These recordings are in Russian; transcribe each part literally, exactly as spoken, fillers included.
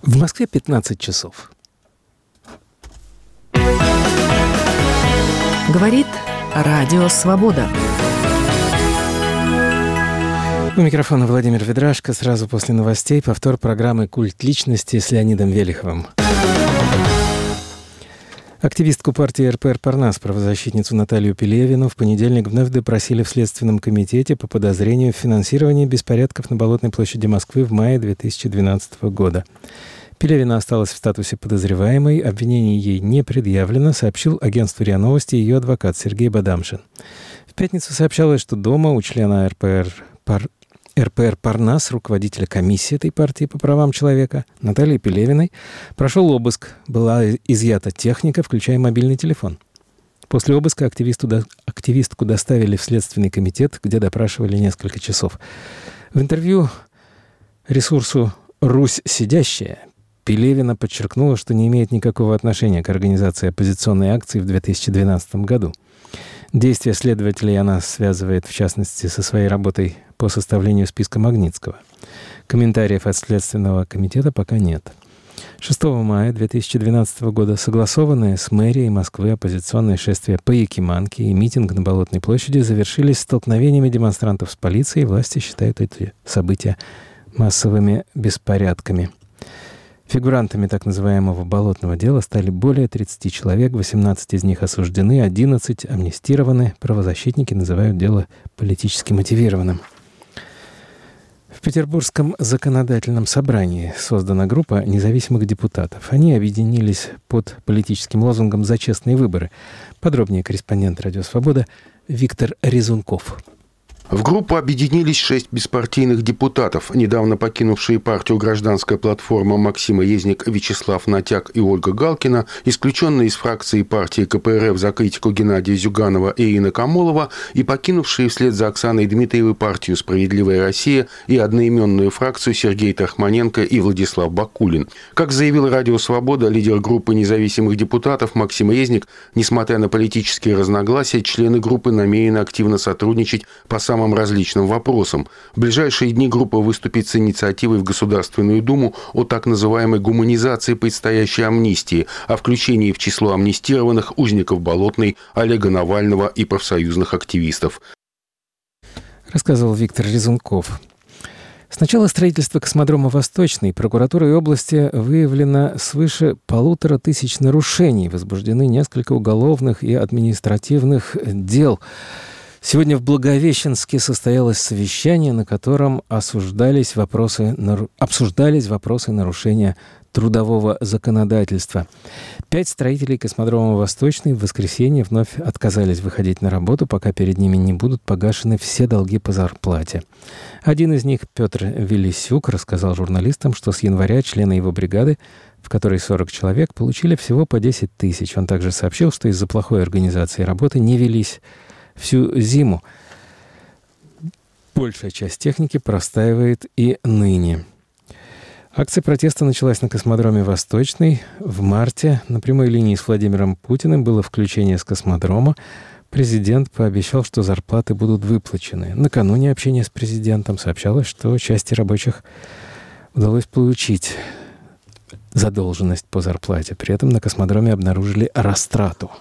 В Москве пятнадцать часов. Говорит Радио Свобода. У микрофона Владимир Ведрашко. Сразу после новостей повтор программы «Культ личности» с Леонидом Велиховым. Активистку партии эр пэ эр «Парнас», правозащитницу Наталью Пелевину, в понедельник вновь допросили в Следственном комитете по подозрению в финансировании беспорядков на Болотной площади Москвы в мае две тысячи двенадцатого года. Пелевина осталась в статусе подозреваемой, обвинений ей не предъявлено, сообщил агентству РИА Новости ее адвокат Сергей Бадамшин. В пятницу сообщалось, что дома у члена эр пэ эр «Пар... эр пэ эр «Парнас», руководителя комиссии этой партии по правам человека, Натальи Пелевиной, прошел обыск. Была изъята техника, включая мобильный телефон. После обыска активисту до... активистку доставили в Следственный комитет, где допрашивали несколько часов. В интервью ресурсу «Русь сидящая» Пелевина подчеркнула, что не имеет никакого отношения к организации оппозиционной акции в две тысячи двенадцатом году. Действия следователей она связывает, в частности, со своей работой по составлению списка Магнитского. Комментариев от Следственного комитета пока нет. шестого мая две тысячи двенадцатого года согласованные с мэрией Москвы оппозиционные шествия по Якиманке и митинг на Болотной площади завершились столкновениями демонстрантов с полицией. Власти считают эти события массовыми беспорядками. Фигурантами так называемого «болотного дела» стали более тридцати человек, восемнадцать из них осуждены, одиннадцать амнистированы. Правозащитники называют дело политически мотивированным. В Петербургском законодательном собрании создана группа независимых депутатов. Они объединились под политическим лозунгом «За честные выборы». Подробнее корреспондент «Радио Свобода» Виктор Резунков. В группу объединились шесть беспартийных депутатов, недавно покинувшие партию «Гражданская платформа» Максим Резник, Вячеслав Натяк и Ольга Галкина, исключенные из фракции партии ка пэ эр эф за критику Геннадия Зюганова и Ирина Камолова и покинувшие вслед за Оксаной Дмитриевой партию «Справедливая Россия» и одноименную фракцию Сергей Тархманенко и Владислав Бакулин. Как заявил «Радио Свобода», лидер группы независимых депутатов Максим Резник, несмотря на политические разногласия, члены группы намерены активно сотрудничать по самым различным вопросам. В ближайшие дни группа выступит с инициативой в Государственную Думу о так называемой гуманизации предстоящей амнистии, о включении в число амнистированных узников Болотной, Олега Навального и профсоюзных активистов. Рассказывал Виктор Резунков. С начала строительства космодрома «Восточный» прокуратурой области выявлено свыше полутора тысяч нарушений, возбуждены несколько уголовных и административных дел. Сегодня в Благовещенске состоялось совещание, на котором осуждались вопросы, обсуждались вопросы нарушения трудового законодательства. Пять строителей космодрома «Восточный» в воскресенье вновь отказались выходить на работу, пока перед ними не будут погашены все долги по зарплате. Один из них, Петр Велисюк, рассказал журналистам, что с января члены его бригады, в которой сорок человек, получили всего по десять тысяч. Он также сообщил, что из-за плохой организации работы не велись всю зиму. Большая часть техники простаивает и ныне. Акция протеста началась на космодроме «Восточный». В марте на прямой линии с Владимиром Путиным было включение с космодрома. Президент пообещал, что зарплаты будут выплачены. Накануне общения с президентом сообщалось, что части рабочих удалось получить задолженность по зарплате. При этом на космодроме обнаружили растрату.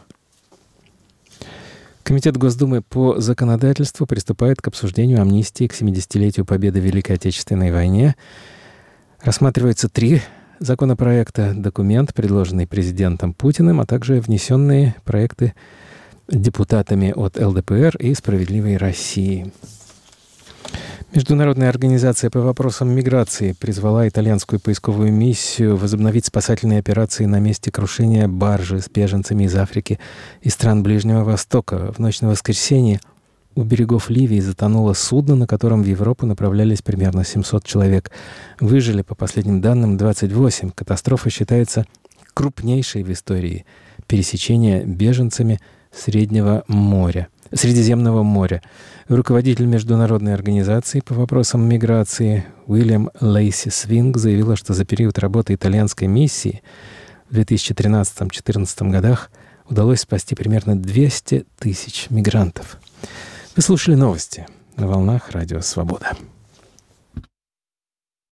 Комитет Госдумы по законодательству приступает к обсуждению амнистии к семидесятилетию победы в Великой Отечественной войне. Рассматриваются три законопроекта: документ, предложенный президентом Путиным, а также внесенные проекты депутатами от эл дэ пэ эр и «Справедливой России». Международная организация по вопросам миграции призвала итальянскую поисковую миссию возобновить спасательные операции на месте крушения баржи с беженцами из Африки и стран Ближнего Востока. В ночь на воскресенье у берегов Ливии затонуло судно, на котором в Европу направлялись примерно семьсот человек. Выжили, по последним данным, двадцать восемь. Катастрофа считается крупнейшей в истории пересечения беженцами Среднего моря. Средиземного моря. Руководитель международной организации по вопросам миграции Уильям Лейси Свинг заявила, что за период работы итальянской миссии в две тысячи тринадцатом — две тысячи четырнадцатом годах удалось спасти примерно двести тысяч мигрантов. Вы слушали новости на волнах Радио Свобода.